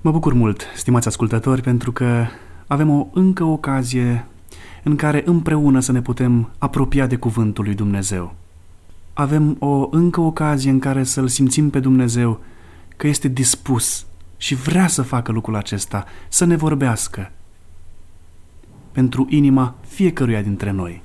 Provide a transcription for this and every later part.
Mă bucur mult, stimați ascultători, pentru că avem încă o ocazie în care împreună să ne putem apropia de Cuvântul lui Dumnezeu. Avem încă o ocazie în care să-L simțim pe Dumnezeu că este dispus și vrea să facă lucrul acesta, să ne vorbească pentru inima fiecăruia dintre noi.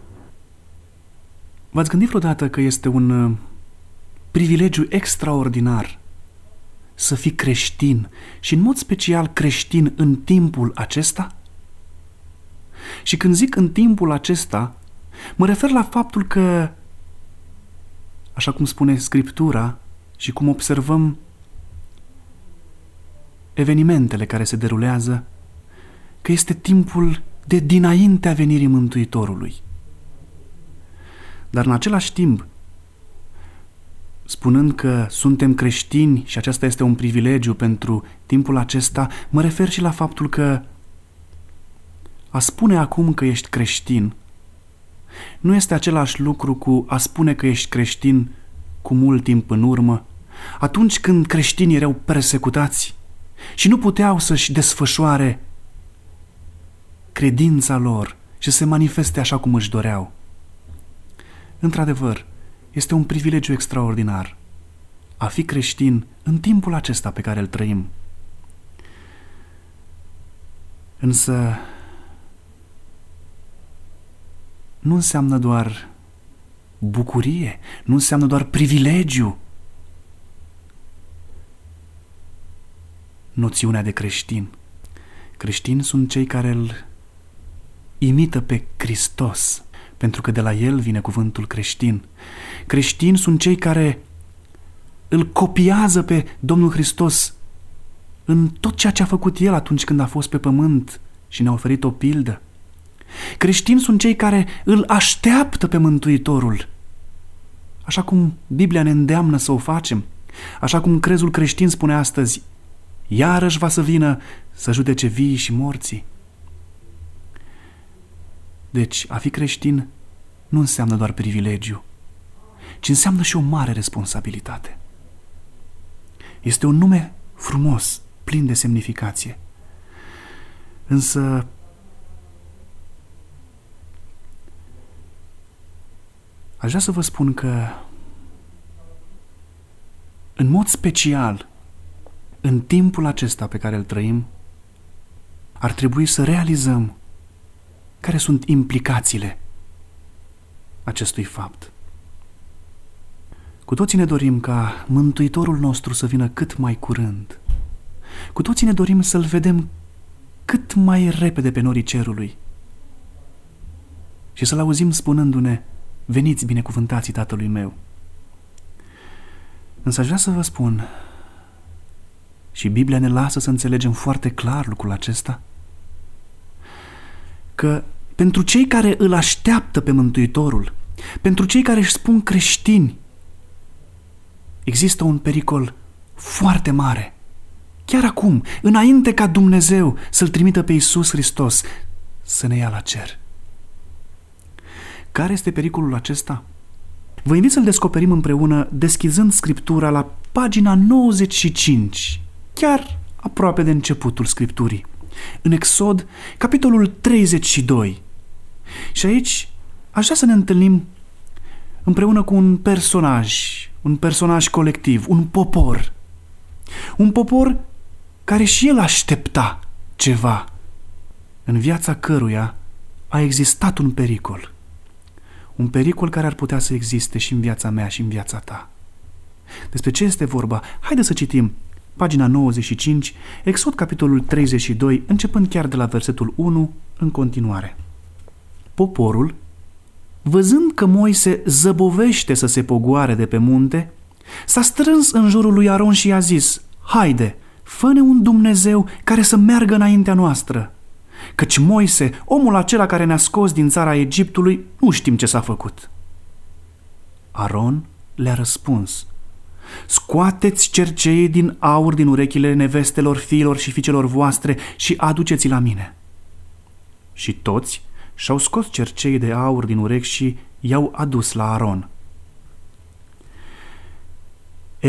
V-ați gândit vreodată că este un privilegiu extraordinar să fii creștin și în mod special creștin în timpul acesta? Și când zic în timpul acesta, mă refer la faptul că, așa cum spune Scriptura și cum observăm evenimentele care se derulează, că este timpul de dinaintea venirii Mântuitorului. Dar în același timp, spunând că suntem creștini și acesta este un privilegiu pentru timpul acesta, mă refer și la faptul că a spune acum că ești creștin nu este același lucru cu a spune că ești creștin cu mult timp în urmă, atunci când creștinii erau persecutați și nu puteau să-și desfășoare credința lor și să se manifeste așa cum își doreau. Într-adevăr, este un privilegiu extraordinar a fi creștin în timpul acesta pe care îl trăim. Însă nu înseamnă doar bucurie, nu înseamnă doar privilegiu noțiunea de creștin. Creștini sunt cei care îl imită pe Hristos, pentru că de la el vine cuvântul creștin. Creștini sunt cei care îl copiază pe Domnul Hristos în tot ceea ce a făcut el atunci când a fost pe pământ și ne-a oferit o pildă. Creștini sunt cei care îl așteaptă pe Mântuitorul, așa cum Biblia ne îndeamnă să o facem, așa cum crezul creștin spune astăzi, iarăși va să vină să judece vii și morții. Deci, a fi creștin nu înseamnă doar privilegiu, ci înseamnă și o mare responsabilitate. Este un nume frumos, plin de semnificație. Însă, aș vrea să vă spun că, în mod special, în timpul acesta pe care îl trăim, ar trebui să realizăm care sunt implicațiile acestui fapt. Cu toții ne dorim ca Mântuitorul nostru să vină cât mai curând. Cu toții ne dorim să-L vedem cât mai repede pe norii cerului și să-L auzim spunându-ne, veniți binecuvântații Tatălui meu. Însă aș vrea să vă spun, și Biblia ne lasă să înțelegem foarte clar lucrul acesta, că pentru cei care îl așteaptă pe Mântuitorul, pentru cei care își spun creștini, există un pericol foarte mare. Chiar acum, înainte ca Dumnezeu să-L trimită pe Iisus Hristos să ne ia la cer. Care este pericolul acesta? Vă invit să-l descoperim împreună deschizând Scriptura la pagina 95, chiar aproape de începutul Scripturii, în Exod, capitolul 32. Și aici aș vrea să ne întâlnim împreună cu un personaj colectiv, un popor care și el aștepta ceva, în viața căruia a existat un pericol care ar putea să existe și în viața mea și în viața ta. Despre ce este vorba? Haideți să citim pagina 95, Exod capitolul 32, începând chiar de la versetul 1 în continuare. Poporul, văzând că Moise zăbovește să se pogoare de pe munte, s-a strâns în jurul lui Aron și i-a zis, haide, fă-ne un Dumnezeu care să meargă înaintea noastră, căci Moise, omul acela care ne-a scos din țara Egiptului, nu știm ce s-a făcut. Aron le-a răspuns, scoateți cerceii din aur din urechile nevestelor, fiilor și fiicelor voastre și aduceți-i la mine. Și toți și-au scos cerceii de aur din urechi și i-au adus la Aron. El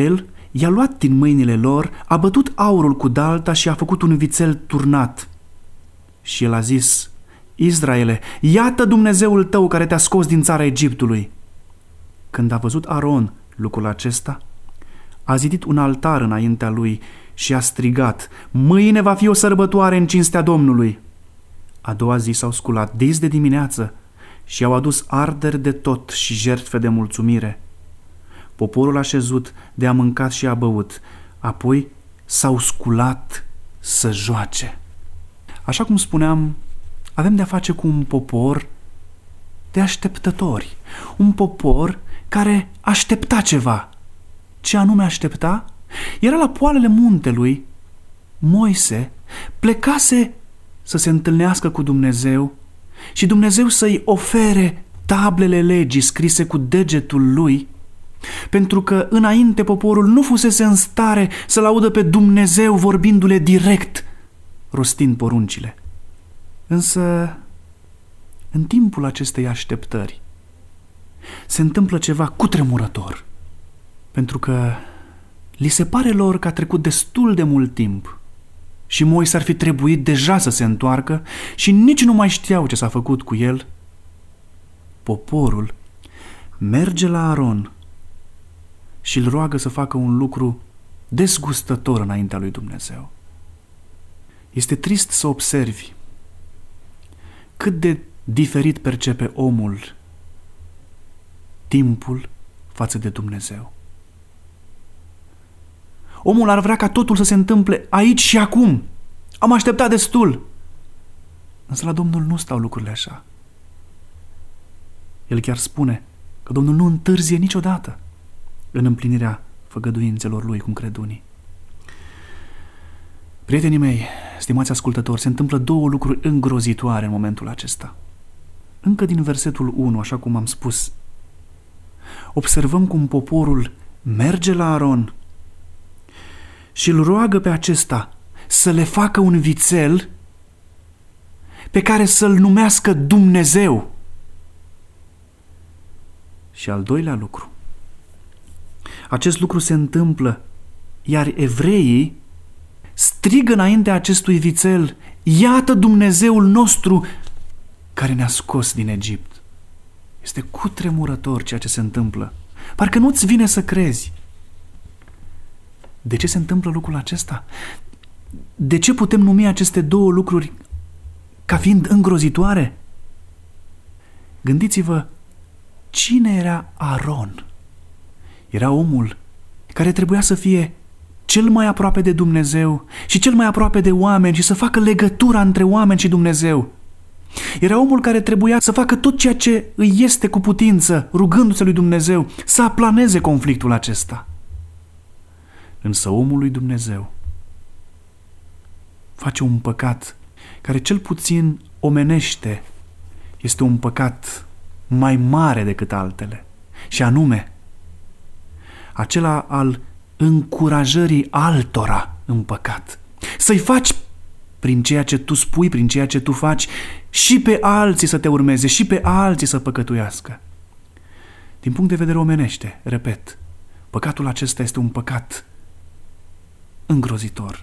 i-a luat din mâinile lor, a bătut aurul cu dalta și a făcut un vițel turnat. Și el a zis: Israele, iată Dumnezeul tău care te-a scos din țara Egiptului. Când a văzut Aron lucrul acesta, a zidit un altar înaintea lui și a strigat: mâine va fi o sărbătoare în cinstea Domnului. A doua zi s-au sculat dis de dimineață și au adus arderi de tot și jertfe de mulțumire. Poporul a șezut de a mâncat și a băut, apoi s-au sculat să joace. Așa cum spuneam, avem de-a face cu un popor de așteptători, un popor care aștepta ceva. Ce anume aștepta? Era la poalele muntelui, Moise plecase să se întâlnească cu Dumnezeu și Dumnezeu să-i ofere tablele legii scrise cu degetul lui, pentru că înainte poporul nu fusese în stare să-L audă pe Dumnezeu vorbindu-le direct, rostind poruncile. Însă, în timpul acestei așteptări, se întâmplă ceva cutremurător, pentru că li se pare lor că a trecut destul de mult timp și Moise ar fi trebuit deja să se întoarcă și nici nu mai știau ce s-a făcut cu el. Poporul merge la Aron și îl roagă să facă un lucru dezgustător înaintea lui Dumnezeu. Este trist să observi cât de diferit percepe omul timpul față de Dumnezeu. Omul ar vrea ca totul să se întâmple aici și acum. Am așteptat destul. Însă la Domnul nu stau lucrurile așa. El chiar spune că Domnul nu întârzie niciodată în împlinirea făgăduințelor lui, cum cred unii. Prietenii mei, stimați ascultători, se întâmplă două lucruri îngrozitoare în momentul acesta. Încă din versetul 1, așa cum am spus, observăm cum poporul merge la Aron și îl roagă pe acesta să le facă un vițel pe care să-l numească Dumnezeu. Și al doilea lucru, acest lucru se întâmplă, iar evreii strigă înaintea acestui vițel: iată Dumnezeul nostru care ne-a scos din Egipt. Este cutremurător ceea ce se întâmplă. Parcă nu-ți vine să crezi. De ce se întâmplă lucrul acesta? De ce putem numi aceste două lucruri ca fiind îngrozitoare? Gândiți-vă, cine era Aron? Era omul care trebuia să fie cel mai aproape de Dumnezeu și cel mai aproape de oameni și să facă legătura între oameni și Dumnezeu. Era omul care trebuia să facă tot ceea ce îi este cu putință, rugându-se lui Dumnezeu, să aplaneze conflictul acesta. Însă omul lui Dumnezeu face un păcat care cel puțin omenește este un păcat mai mare decât altele, și anume acela al încurajării altora în păcat. Să-i faci prin ceea ce tu spui, prin ceea ce tu faci, și pe alții să te urmeze, și pe alții să păcătuiască. Din punct de vedere omenește, repet, păcatul acesta este un păcat îngrozitor.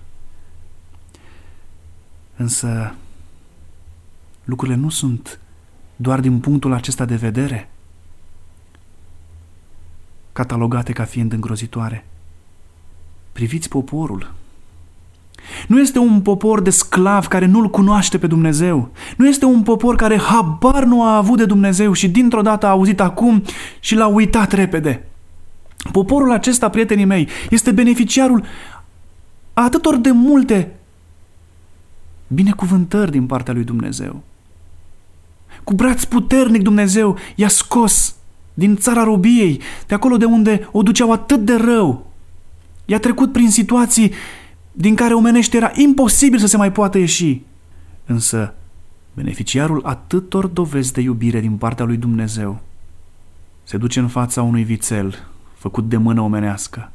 Însă lucrurile nu sunt doar din punctul acesta de vedere catalogate ca fiind îngrozitoare. Priviți poporul. Nu este un popor de sclavi care nu-L cunoaște pe Dumnezeu. Nu este un popor care habar nu a avut de Dumnezeu și dintr-o dată a auzit acum și l-a uitat repede. Poporul acesta, prietenii mei, este beneficiarul atâtor de multe binecuvântări din partea lui Dumnezeu. Cu braț puternic Dumnezeu i-a scos din țara robiei, de acolo de unde o duceau atât de rău. I-a trecut prin situații din care omenește era imposibil să se mai poată ieși. Însă, beneficiarul atâtor dovezi de iubire din partea lui Dumnezeu se duce în fața unui vițel făcut de mână omenească.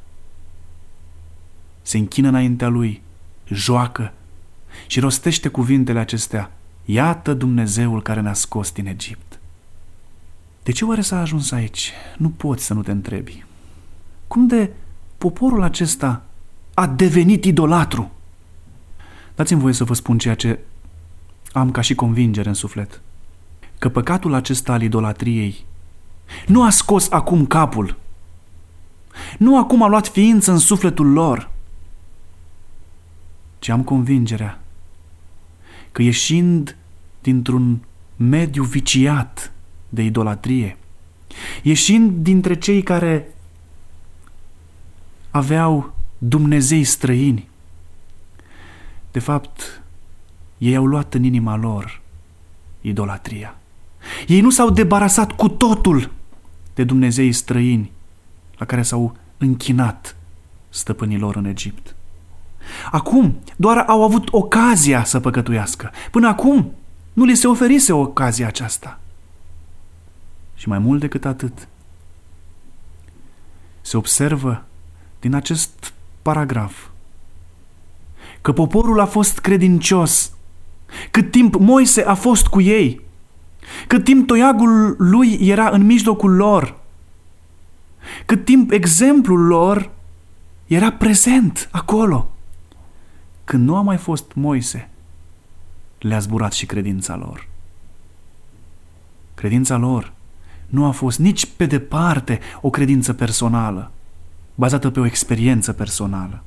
Se închină înaintea lui, joacă și rostește cuvintele acestea: iată Dumnezeul care ne-a scos din Egipt. De ce oare s-a ajuns aici? Nu poți să nu te întrebi. Cum de poporul acesta a devenit idolatru. Dați-mi voie să vă spun ceea ce am ca și convingere în suflet. Că păcatul acesta al idolatriei nu a scos acum capul. Nu acum a luat ființă în sufletul lor. Ci am convingerea că ieșind dintr-un mediu viciat de idolatrie, ieșind dintre cei care aveau dumnezei străini, de fapt, ei au luat în inima lor idolatria. Ei nu s-au debarasat cu totul de dumnezei străini la care s-au închinat stăpânilor în Egipt. Acum doar au avut ocazia să păcătuiască. Până acum nu li se oferise ocazia aceasta. Și mai mult decât atât, se observă din acest paragraf că poporul a fost credincios cât timp Moise a fost cu ei, cât timp toiagul lui era în mijlocul lor, cât timp exemplul lor era prezent acolo. Când nu a mai fost Moise, le-a zburat și credința lor. Credința lor nu a fost nici pe departe o credință personală, bazată pe o experiență personală.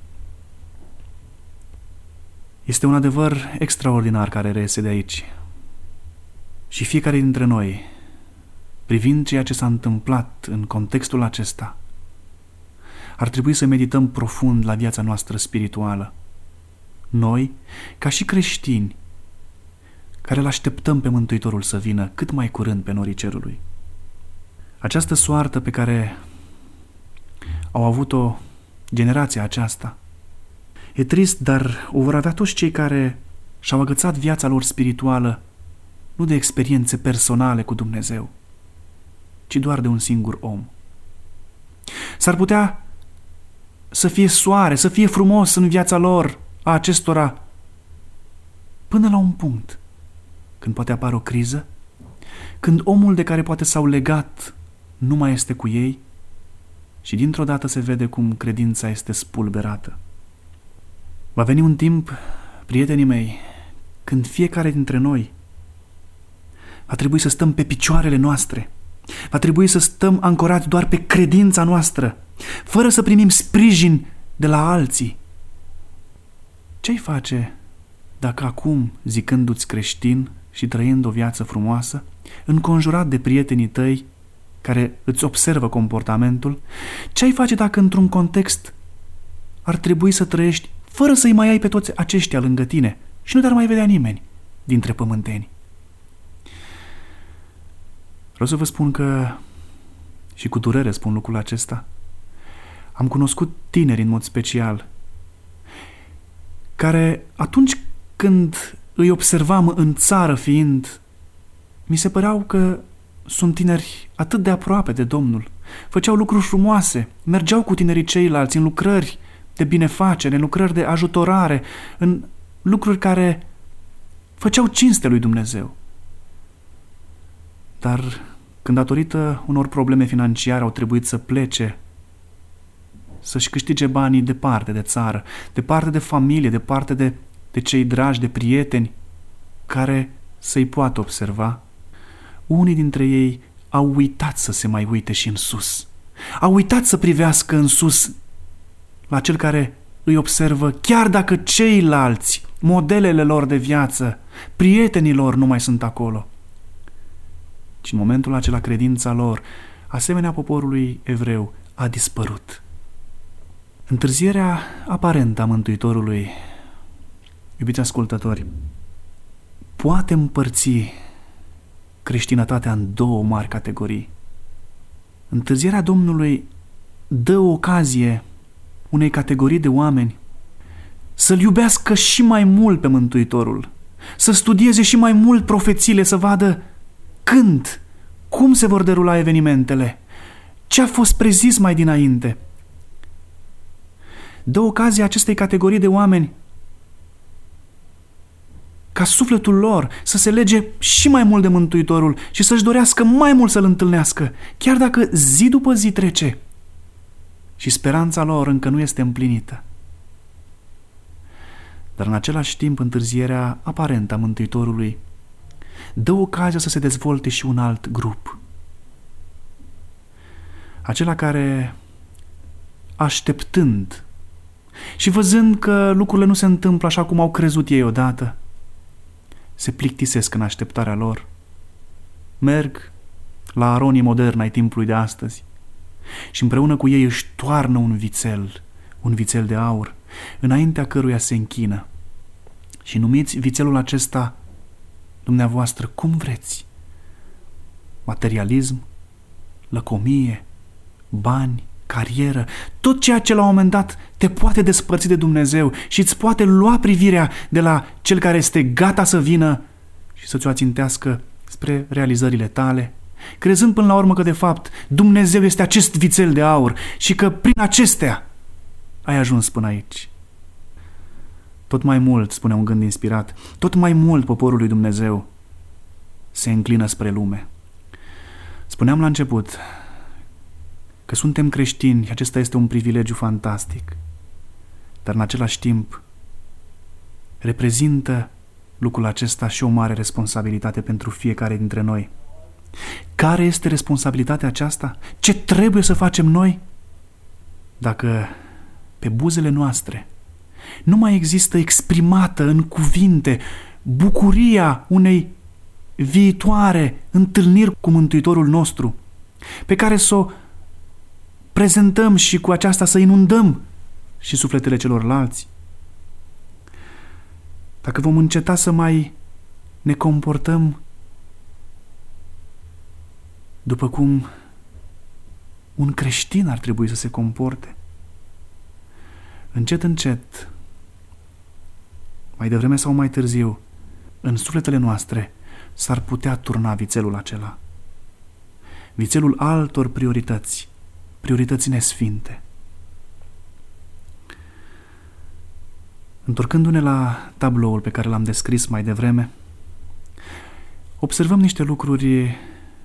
Este un adevăr extraordinar care reiese de aici. Și fiecare dintre noi, privind ceea ce s-a întâmplat în contextul acesta, ar trebui să medităm profund la viața noastră spirituală. Noi, ca și creștini, care îl așteptăm pe Mântuitorul să vină cât mai curând pe norii cerului. Această soartă pe care au avut-o generația aceasta e trist, dar o vor avea toți cei care și-au agățat viața lor spirituală nu de experiențe personale cu Dumnezeu, ci doar de un singur om. S-ar putea să fie soare, să fie frumos în viața lor, a acestora, până la un punct când poate apare o criză, când omul de care poate s-au legat nu mai este cu ei și dintr-o dată se vede cum credința este spulberată. Va veni un timp, prietenii mei, când fiecare dintre noi va trebui să stăm pe picioarele noastre, va trebui să stăm ancorați doar pe credința noastră, fără să primim sprijin de la alții. Ce-ai face dacă acum, zicându-ți creștin și trăind o viață frumoasă, înconjurat de prietenii tăi care îți observă comportamentul, ce-ai face dacă într-un context ar trebui să trăiești fără să-i mai ai pe toți aceștia lângă tine și nu te-ar mai vedea nimeni dintre pământeni? Vreau să vă spun că, și cu durere spun lucrul acesta, am cunoscut tineri în mod special, care atunci când îi observam în țară fiind, mi se păreau că sunt tineri atât de aproape de Domnul, făceau lucruri frumoase, mergeau cu tinerii ceilalți în lucrări de binefacere, în lucrări de ajutorare, în lucruri care făceau cinste lui Dumnezeu. Dar când datorită unor probleme financiare au trebuit să plece, să-și câștige banii departe de țară, departe de familie, departe de cei dragi, de prieteni care să-i poată observa, unii dintre ei au uitat să se mai uite și în sus. Au uitat să privească în sus la cel care îi observă, chiar dacă ceilalți, modelele lor de viață, prietenii lor nu mai sunt acolo. Și în momentul acela credința lor, asemenea poporului evreu, a dispărut. Întârzierea aparentă a Mântuitorului, iubiți ascultători, poate împărți creștinătatea în două mari categorii. Întârzierea Domnului dă ocazie unei categorii de oameni să-L iubească și mai mult pe Mântuitorul, să studieze și mai mult profețiile, să vadă când, cum se vor derula evenimentele, ce a fost prezis mai dinainte. Dă ocazia acestei categorii de oameni ca sufletul lor să se lege și mai mult de Mântuitorul și să-și dorească mai mult să-L întâlnească, chiar dacă zi după zi trece și speranța lor încă nu este împlinită. Dar în același timp, întârzierea aparentă a Mântuitorului dă ocazia să se dezvolte și un alt grup. Acela care, așteptând și văzând că lucrurile nu se întâmplă așa cum au crezut ei odată, se plictisesc în așteptarea lor. Merg la aronii moderne ai timpului de astăzi și împreună cu ei își toarnă un vițel de aur, înaintea căruia se închină. Și numiți vițelul acesta dumneavoastră cum vreți: materialism, lăcomie, bani, carieră, tot ceea ce la un moment dat te poate despărți de Dumnezeu și îți poate lua privirea de la Cel care este gata să vină și să ți-o ațintească spre realizările tale, crezând până la urmă că de fapt Dumnezeu este acest vițel de aur și că prin acestea ai ajuns până aici. Tot mai mult, spune un gând inspirat, tot mai mult poporul lui Dumnezeu se înclină spre lume. Spuneam la început că suntem creștini și acesta este un privilegiu fantastic, dar în același timp reprezintă lucrul acesta și o mare responsabilitate pentru fiecare dintre noi. Care este responsabilitatea aceasta? Ce trebuie să facem noi? Dacă pe buzele noastre nu mai există exprimată în cuvinte bucuria unei viitoare întâlniri cu Mântuitorul nostru, pe care să o prezentăm și cu aceasta să inundăm și sufletele celorlalți, dacă vom înceta să mai ne comportăm după cum un creștin ar trebui să se comporte, încet, încet, mai devreme sau mai târziu, în sufletele noastre s-ar putea turna vițelul acela. Vițelul altor priorități nesfinte. Întorcându-ne la tabloul pe care l-am descris mai devreme, observăm niște lucruri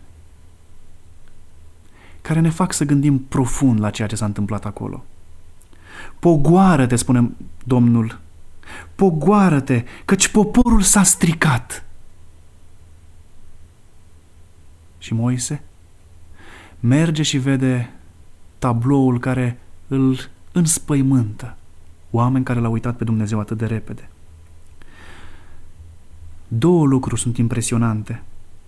care ne fac să gândim profund la ceea ce s-a întâmplat acolo. Pogoară-te, spune Domnul, pogoară-te, căci poporul s-a stricat. Și Moise merge și vede tabloul care îl înspăimântă. Oameni care l-au uitat pe Dumnezeu atât de repede. Două lucruri sunt impresionante.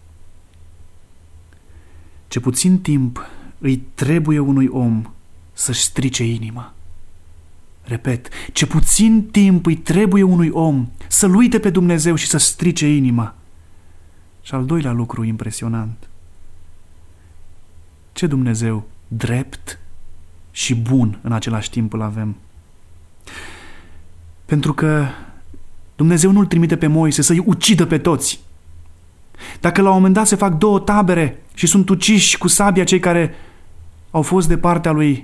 Ce puțin timp îi trebuie unui om să-și strice inima. Repet, ce puțin timp îi trebuie unui om să-L uite pe Dumnezeu și să strice inima. Și al doilea lucru impresionant. Ce Dumnezeu drept și bun în același timp îl avem. Pentru că Dumnezeu nu-L trimite pe Moise să-i ucidă pe toți. Dacă la un moment dat se fac două tabere și sunt uciși cu sabia cei care au fost de partea lui,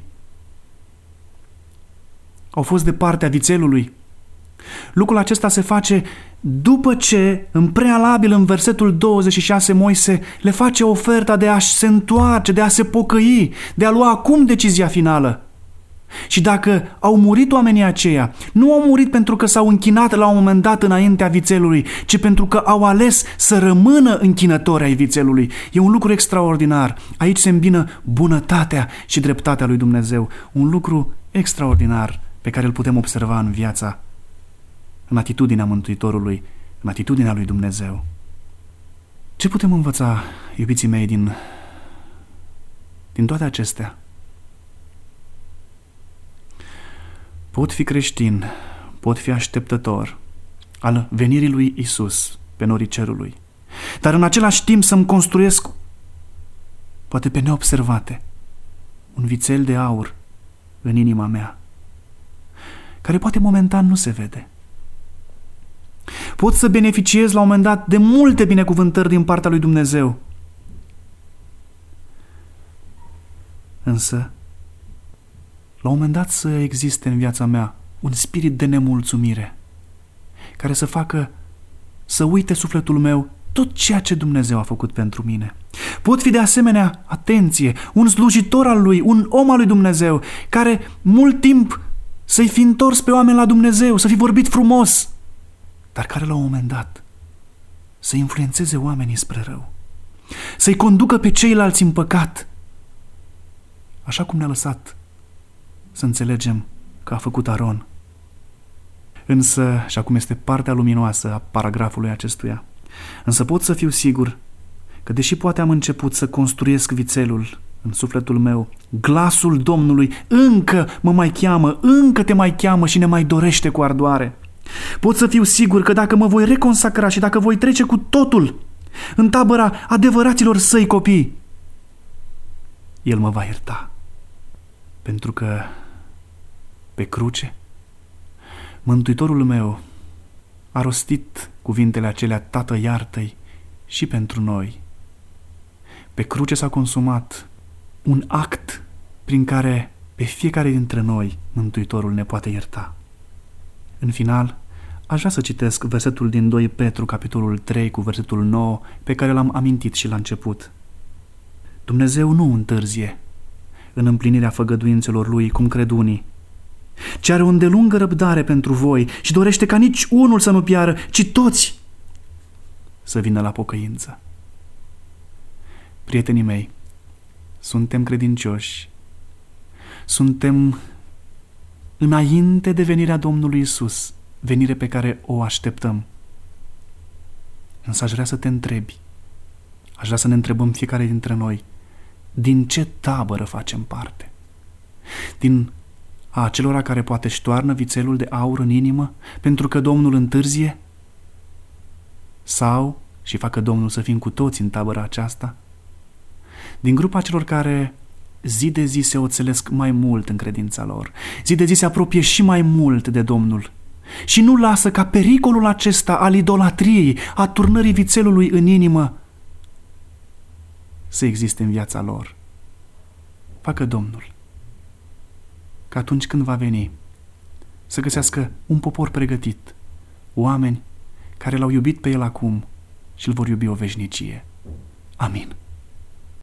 au fost de partea vițelului, lucrul acesta se face după ce, în prealabil, în versetul 26, Moise le face oferta de a se întoarce, de a se pocăi, de a lua acum decizia finală. Și dacă au murit oamenii aceia, nu au murit pentru că s-au închinat la un moment dat înaintea vițelului, ci pentru că au ales să rămână închinători ai vițelului. E un lucru extraordinar. Aici se îmbină bunătatea și dreptatea lui Dumnezeu. Un lucru extraordinar pe care îl putem observa în viața, în atitudinea Mântuitorului, în atitudinea lui Dumnezeu. Ce putem învăța, iubiții mei, din toate acestea? Pot fi creștin, pot fi așteptător al venirii lui Isus pe norii cerului, dar în același timp să-mi construiesc, poate pe neobservate, un vițel de aur în inima mea, care poate momentan nu se vede. Pot să beneficiez la un moment dat de multe binecuvântări din partea lui Dumnezeu, însă la un moment dat să existe în viața mea un spirit de nemulțumire care să facă să uite sufletul meu tot ceea ce Dumnezeu a făcut pentru mine. Pot fi de asemenea, atenție, un slujitor al Lui, un om al lui Dumnezeu, care mult timp să-i fi întors pe oameni la Dumnezeu, să fi vorbit frumos, dar care la un moment dat să influențeze oamenii spre rău, să-i conducă pe ceilalți în păcat, așa cum ne-a lăsat să înțelegem că a făcut Aron. Însă, și acum este partea luminoasă a paragrafului acestuia, însă pot să fiu sigur că deși poate am început să construiesc vițelul în sufletul meu, glasul Domnului încă mă mai cheamă, încă te mai cheamă și ne mai dorește cu ardoare. Pot să fiu sigur că dacă mă voi reconsacra și dacă voi trece cu totul în tabăra adevăraților săi copii, El mă va ierta. Pentru că pe cruce Mântuitorul meu a rostit cuvintele acelea: Tată, iartă-i, și pentru noi. Pe cruce s-a consumat un act prin care pe fiecare dintre noi Mântuitorul ne poate ierta. În final, aș vrea să citesc versetul din 2 Petru, capitolul 3, cu versetul 9, pe care l-am amintit și la început. Dumnezeu nu întârzie în împlinirea făgăduințelor Lui, cum cred unii, ci are o îndelungă răbdare pentru voi și dorește ca nici unul să nu piară, ci toți să vină la pocăință. Prietenii mei, suntem credincioși, suntem înainte de venirea Domnului Iisus, venire pe care o așteptăm. Însă aș vrea să te întrebi, aș vrea să ne întrebăm fiecare dintre noi, din ce tabără facem parte? Din a acelora care poate își toarnă vițelul de aur în inimă pentru că Domnul întârzie? Sau, și facă Domnul să fim cu toți în tabăra aceasta, din grupa celor care zi de zi se oțelesc mai mult în credința lor, zi de zi se apropie și mai mult de Domnul și nu lasă ca pericolul acesta al idolatriei, a turnării vițelului în inimă, să existe în viața lor. Facă Domnul că atunci când va veni să găsească un popor pregătit, oameni care l-au iubit pe El acum și îl vor iubi o veșnicie. Amin.